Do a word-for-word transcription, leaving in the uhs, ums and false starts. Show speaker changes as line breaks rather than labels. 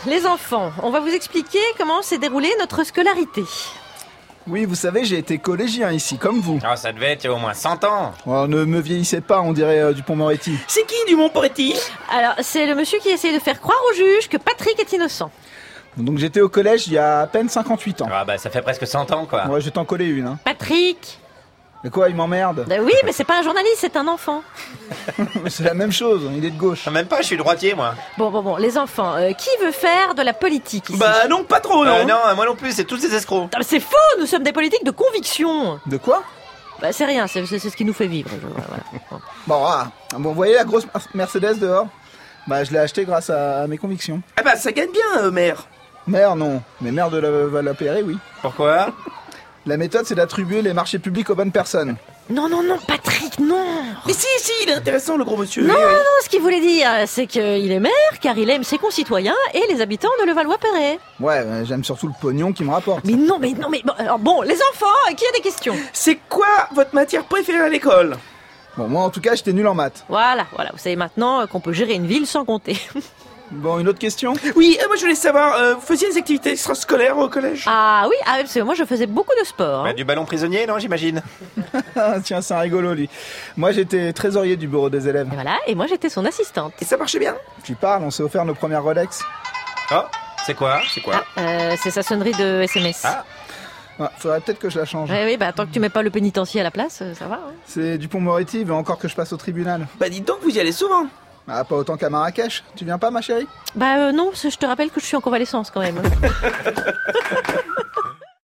les enfants, on va vous expliquer comment s'est déroulée notre scolarité.
Oui, vous savez, j'ai été collégien ici, comme vous.
Oh, ça devait être il y a au moins cent ans.
Oh, ne me vieillissez pas, on dirait euh, Dupond-Moretti.
C'est qui Dumont-Moretti?
Alors, c'est le monsieur qui essaye de faire croire au juge que Patrick est innocent.
Donc j'étais au collège il y a à peine cinquante-huit ans.
Ah bah ça fait presque cent ans quoi.
Ouais, je vais t'en coller une. Hein.
Patrick.
Mais quoi, il m'emmerde?
Ben oui, mais c'est pas un journaliste, c'est un enfant.
C'est la même chose, il est de gauche.
Ah, même pas, je suis droitier moi.
Bon, bon, bon, les enfants, euh, qui veut faire de la politique ici?
Bah non, pas trop, non.
Euh, non, moi non plus, c'est tous ces escrocs.
Ah, mais c'est faux, nous sommes des politiques de conviction.
De quoi?
Bah c'est rien, c'est, c'est, c'est ce qui nous fait vivre. Je- voilà.
Bon, ah, bon, vous voyez la grosse Mercedes dehors? Bah je l'ai achetée grâce à, à mes convictions.
Ah bah ça gagne bien, euh, maire.
Maire, non. Mais maire de la, la P R I, oui.
Pourquoi?
La méthode, c'est d'attribuer les marchés publics aux bonnes personnes.
Non, non, non, Patrick, non.
Mais si, si, il est intéressant, le gros monsieur.
Non,
Oui, oui.
non, ce qu'il voulait dire, c'est qu'il est maire car il aime ses concitoyens et les habitants de Levallois-Perret.
Ouais, euh, j'aime surtout le pognon qui me rapporte.
Mais non, mais non, mais bon, alors, bon, les enfants, qui a des questions?
C'est quoi votre matière préférée à l'école?
Bon, moi en tout cas, j'étais nul en maths.
Voilà, voilà, vous savez maintenant qu'on peut gérer une ville sans compter.
Bon, une autre question?
Oui, euh, moi je voulais savoir, euh, vous faisiez des activités extrascolaires au collège?
Ah oui, ah, parce que moi je faisais beaucoup de sport. hein.
Bah, du ballon prisonnier, non, j'imagine.
Ah, tiens, c'est un rigolo, lui. Moi, j'étais trésorier du bureau des élèves.
Et voilà, et moi j'étais son assistante.
Et ça marchait bien?
Tu parles, on s'est offert nos premières Rolex.
Oh, c'est quoi? C'est quoi?
Ah, euh, c'est sa sonnerie de S M S.
Ah.
Ah, faudrait peut-être que je la change.
Oui, oui, bah tant que tu mets pas le pénitencier à la place, euh, ça va. hein.
C'est Dupond-Moretti, il veut encore que je passe au tribunal.
Bah dites donc, vous y allez souvent.
Ah, pas autant qu'à Marrakech. Tu viens pas, ma chérie?
Bah euh, non, parce que je te rappelle que je suis en convalescence quand même.